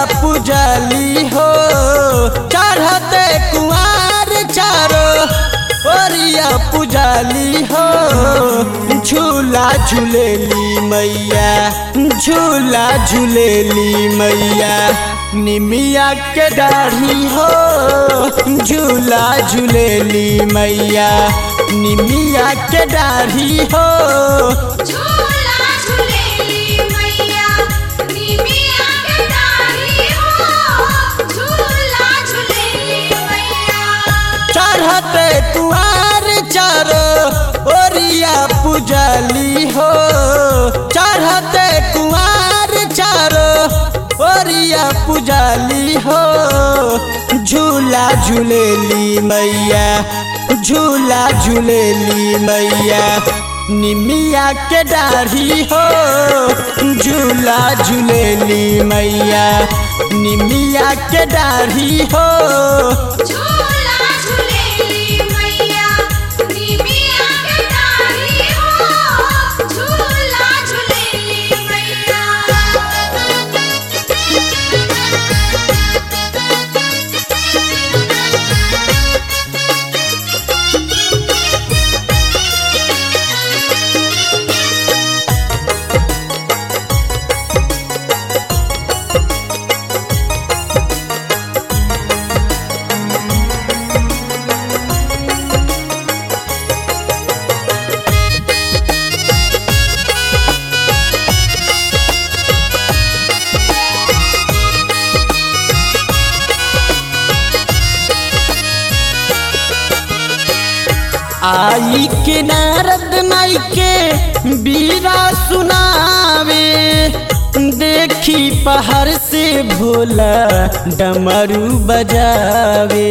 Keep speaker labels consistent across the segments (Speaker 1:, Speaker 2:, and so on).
Speaker 1: पुजाली हो चढ़ते कुआर चारो ओरिया पुजाली हो झूला झूलेली मैया झूला झूलेली मैया निमिया के डाढ़ी हो झूला झूलेली मैया निमिया के डाढ़ी हो
Speaker 2: झूला झूलेली मैया निमिया के डाढ़ी हो झूला झूलेली मैया
Speaker 1: चढ़ते कुआर चारो ओरिया पुजाली हो चढ़ते कुआर चारो ओरिया पुजाली हो झूला झूलेली मैया झूला झूलेली मैया निमिया के डाढ़ी हो झूला झूलेली मैया निमिया के डाढ़ी हो
Speaker 2: झूला झूलेली मैया निमिया के डाढ़ी हो झूला झूलेली मैया
Speaker 1: आई के नारद माई के बीरा सुनावे देखी पहाड़ से भोला डमरू बजावे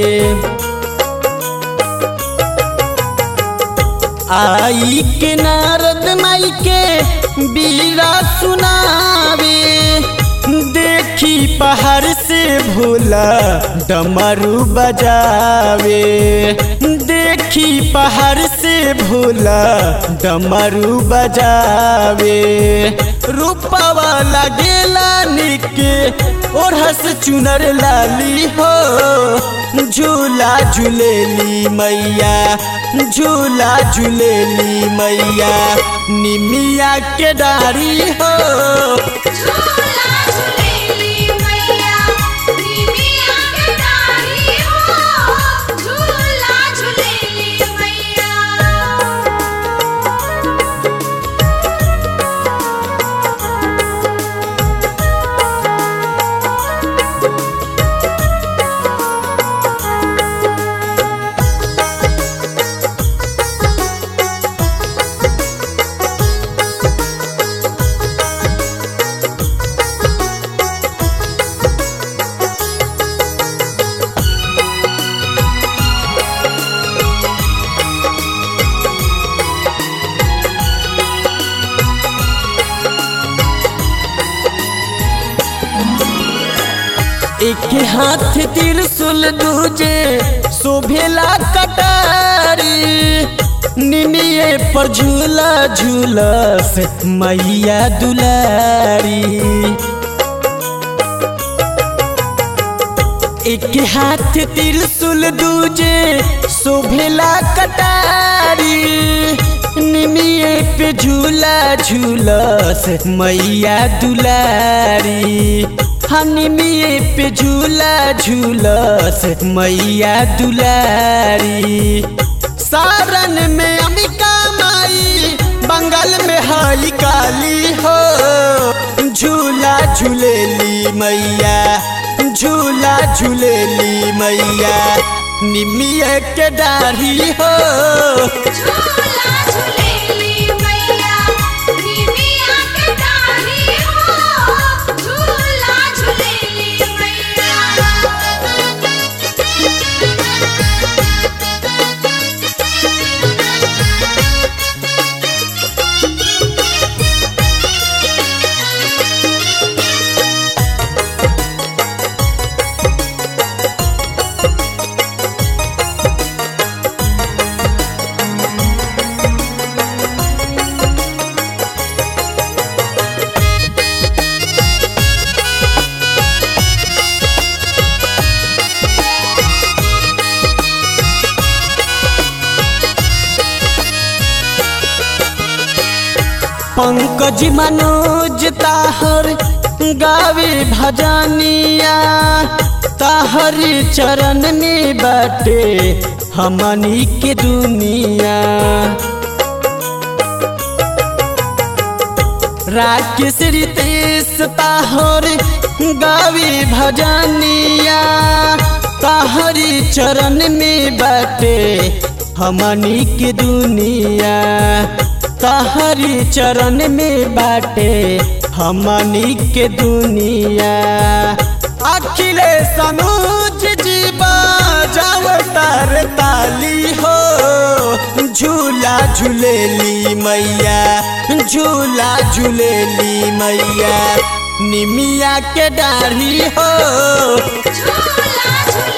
Speaker 1: आई के नारद माई के बीरा सुनावे देखी पहाड़ से भोला डमरू बजावे देखी पहाड़ से भोला डमरू बजावे रूपवा लगेला निके ओढ़स चुनर लाली हो झूला झूलेली मैया झूला झूलेली मैया निमिया के डाढ़ी हो
Speaker 2: झूला झूलेली मैया निमिया के डाढ़ी हो झूला झूलेली मैया
Speaker 1: एक हाथ त्रिशूल दूजे शोभेला कटारी निमिये पर झूला झूलस मैया दुलारी एक हाथ त्रिशूल दूजे शोभेला कटारी निमिये पे झूला झूलस मैया दुलारी निमिये पे झूला झूलस मैया दुलारी सारन में अम्बिका माई बंगाल में हई काली हो झूला झूलेली मैया झूला झूलेली मैया निमिया के डाढ़ी हो
Speaker 2: झूला झूलेली मैया निमिया के डाढ़ी हो झूला झूलेली मैया
Speaker 1: पंकज मनोज ताहर गावे भजनिया ताहर चरण में बाटे हमनी के दुनिया। राकेश रितेश ताहर गावे भजनिया ताहर चरण में बाटे हमनी के दुनिया। ताहरी चरण में बाटे हमनी के दुनिया। अखिलेश अनुज जी बजाव तार ताली हो झूला झूलेली मैया झूला झूलेली मैया निमिया के डाढ़ी हो
Speaker 2: झूला झूले